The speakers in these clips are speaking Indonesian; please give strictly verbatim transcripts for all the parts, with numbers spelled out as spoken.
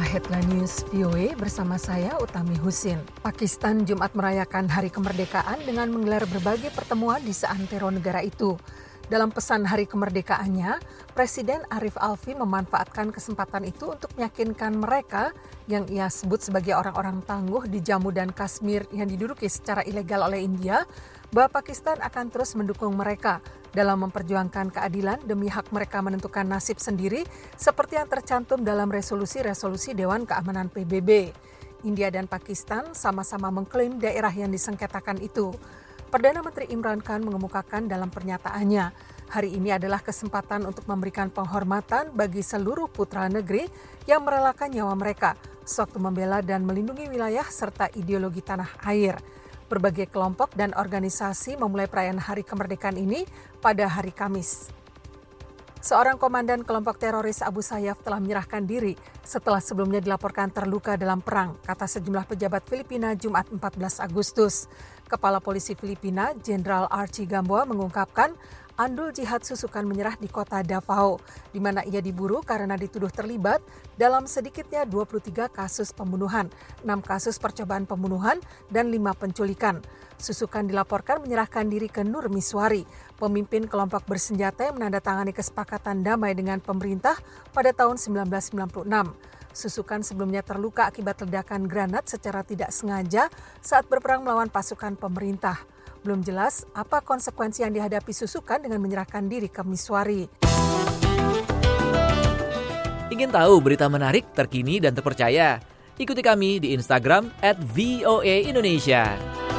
Headline News V O A bersama saya Utami Husin. Pakistan Jumat merayakan Hari Kemerdekaan dengan menggelar berbagai pertemuan di seantero negara itu. Dalam pesan Hari Kemerdekaannya, Presiden Arif Alvi memanfaatkan kesempatan itu untuk meyakinkan mereka yang ia sebut sebagai orang-orang tangguh di Jammu dan Kashmir yang diduduki secara ilegal oleh India, bahwa Pakistan akan terus mendukung mereka dalam memperjuangkan keadilan demi hak mereka menentukan nasib sendiri seperti yang tercantum dalam resolusi-resolusi Dewan Keamanan P B B. India dan Pakistan sama-sama mengklaim daerah yang disengketakan itu. Perdana Menteri Imran Khan mengemukakan dalam pernyataannya, hari ini adalah kesempatan untuk memberikan penghormatan bagi seluruh putra negeri yang merelakan nyawa mereka sewaktu membela dan melindungi wilayah serta ideologi tanah air. Berbagai kelompok dan organisasi memulai perayaan Hari Kemerdekaan ini pada hari Kamis. Seorang komandan kelompok teroris Abu Sayyaf telah menyerahkan diri setelah sebelumnya dilaporkan terluka dalam perang, kata sejumlah pejabat Filipina Jumat empat belas Agustus. Kepala Polisi Filipina, Jenderal Archie Gamboa mengungkapkan Andul Jihad Susukan menyerah di kota Davao, di mana ia diburu karena dituduh terlibat dalam sedikitnya dua puluh tiga kasus pembunuhan, enam kasus percobaan pembunuhan, dan lima penculikan. Susukan dilaporkan menyerahkan diri ke Nur Miswari, pemimpin kelompok bersenjata yang menandatangani kesepakatan damai dengan pemerintah pada tahun sembilan belas sembilan puluh enam. Susukan sebelumnya terluka akibat ledakan granat secara tidak sengaja saat berperang melawan pasukan pemerintah. Belum jelas apa konsekuensi yang dihadapi Susukan dengan menyerahkan diri ke Miswari. Ingin tahu berita menarik, terkini, dan terpercaya? Ikuti kami di Instagram at V O A Indonesia.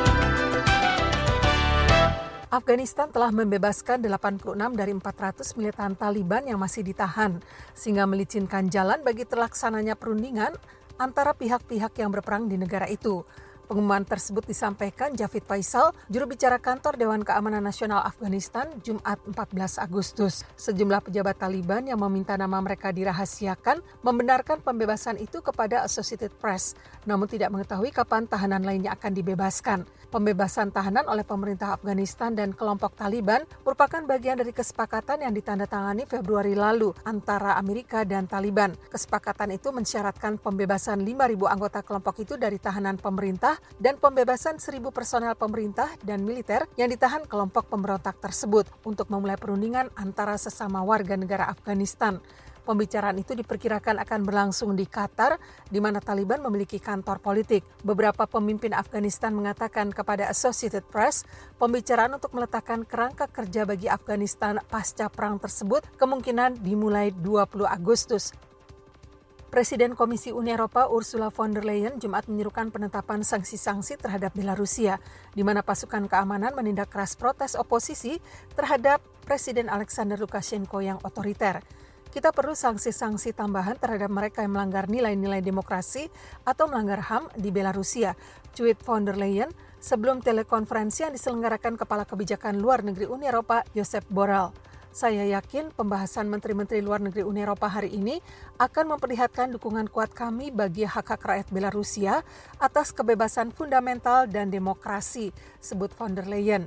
Afghanistan telah membebaskan delapan puluh enam dari empat ratus militan Taliban yang masih ditahan, sehingga melicinkan jalan bagi terlaksananya perundingan antara pihak-pihak yang berperang di negara itu. Pengumuman tersebut disampaikan Javid Faisal, juru bicara kantor Dewan Keamanan Nasional Afghanistan, Jumat empat belas Agustus. Sejumlah pejabat Taliban yang meminta nama mereka dirahasiakan membenarkan pembebasan itu kepada Associated Press, namun tidak mengetahui kapan tahanan lainnya akan dibebaskan. Pembebasan tahanan oleh pemerintah Afghanistan dan kelompok Taliban merupakan bagian dari kesepakatan yang ditandatangani Februari lalu antara Amerika dan Taliban. Kesepakatan itu mensyaratkan pembebasan lima ribu anggota kelompok itu dari tahanan pemerintah dan pembebasan seribu personel pemerintah dan militer yang ditahan kelompok pemberontak tersebut untuk memulai perundingan antara sesama warga negara Afghanistan. Pembicaraan itu diperkirakan akan berlangsung di Qatar, di mana Taliban memiliki kantor politik. Beberapa pemimpin Afghanistan mengatakan kepada Associated Press, pembicaraan untuk meletakkan kerangka kerja bagi Afghanistan pasca perang tersebut kemungkinan dimulai dua puluh Agustus. Presiden Komisi Uni Eropa Ursula von der Leyen Jumat menyerukan penetapan sanksi-sanksi terhadap Belarusia, di mana pasukan keamanan menindak keras protes oposisi terhadap Presiden Alexander Lukashenko yang otoriter. Kita perlu sanksi-sanksi tambahan terhadap mereka yang melanggar nilai-nilai demokrasi atau melanggar H A M di Belarusia, cuit von der Leyen sebelum telekonferensi yang diselenggarakan Kepala Kebijakan Luar Negeri Uni Eropa Josep Borrell. Saya yakin pembahasan Menteri-Menteri Luar Negeri Uni Eropa hari ini akan memperlihatkan dukungan kuat kami bagi hak-hak rakyat Belarusia atas kebebasan fundamental dan demokrasi, sebut von der Leyen.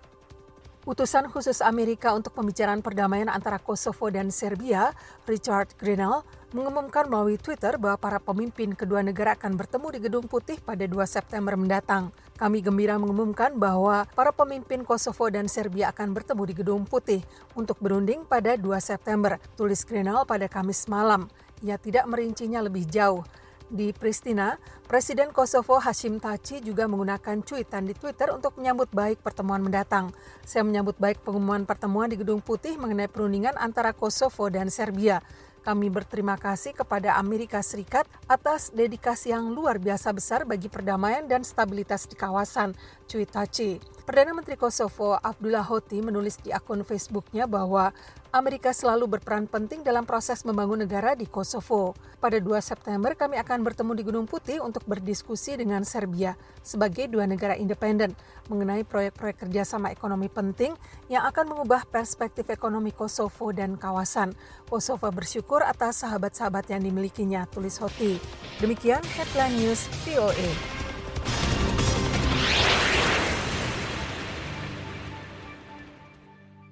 Utusan khusus Amerika untuk pembicaraan perdamaian antara Kosovo dan Serbia, Richard Grenell, mengumumkan melalui Twitter bahwa para pemimpin kedua negara akan bertemu di Gedung Putih pada dua September mendatang. Kami gembira mengumumkan bahwa para pemimpin Kosovo dan Serbia akan bertemu di Gedung Putih untuk berunding pada dua September, tulis Grenell pada Kamis malam. Ia tidak merincinya lebih jauh. Di Pristina, Presiden Kosovo Hashim Thaci juga menggunakan cuitan di Twitter untuk menyambut baik pertemuan mendatang. Saya menyambut baik pengumuman pertemuan di Gedung Putih mengenai perundingan antara Kosovo dan Serbia. Kami berterima kasih kepada Amerika Serikat atas dedikasi yang luar biasa besar bagi perdamaian dan stabilitas di kawasan, cuit Thaci. Perdana Menteri Kosovo Abdullah Hoti menulis di akun Facebooknya bahwa Amerika selalu berperan penting dalam proses membangun negara di Kosovo. Pada dua September kami akan bertemu di Gedung Putih untuk berdiskusi dengan Serbia sebagai dua negara independen mengenai proyek-proyek kerjasama ekonomi penting yang akan mengubah perspektif ekonomi Kosovo dan kawasan. Kosovo bersyukur atas sahabat-sahabat yang dimilikinya, tulis Hoti. Demikian Headline News V O A.